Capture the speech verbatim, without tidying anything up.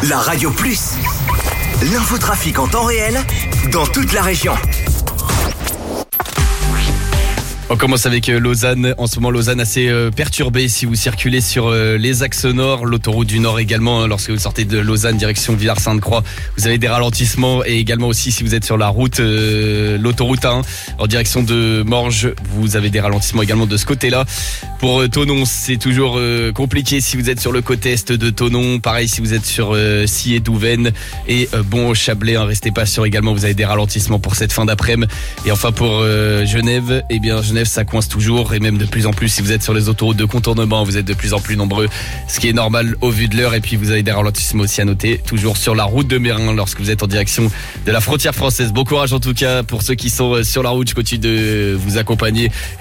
La Radio Plus. L'infotrafic en temps réel dans toute la région. On commence avec Lausanne. En ce moment, Lausanne assez euh, perturbée si vous circulez sur euh, les axes nord, l'autoroute du Nord également. Hein, lorsque vous sortez de Lausanne, direction Villars-Sainte-Croix, vous avez des ralentissements. Et également aussi si vous êtes sur la route, euh, l'autoroute un, en direction de Morges, vous avez des ralentissements également de ce côté-là. Pour euh, Thonon, c'est toujours euh, compliqué si vous êtes sur le côté est de Thonon. Pareil si vous êtes sur euh, Sillé Douvaine et euh, bon Chablais. Hein, restez pas sûr également, vous avez des ralentissements pour cette fin d'après-midi. Et enfin pour euh, Genève, eh bien Genève, ça coince toujours et même de plus en plus si vous êtes sur les autoroutes de contournement, vous êtes de plus en plus nombreux, ce qui est normal au vu de l'heure. Et puis vous avez des ralentissements aussi à noter, toujours sur la route de Mérin lorsque vous êtes en direction de la frontière française. Bon courage en tout cas pour ceux qui sont sur la route, je continue de vous accompagner.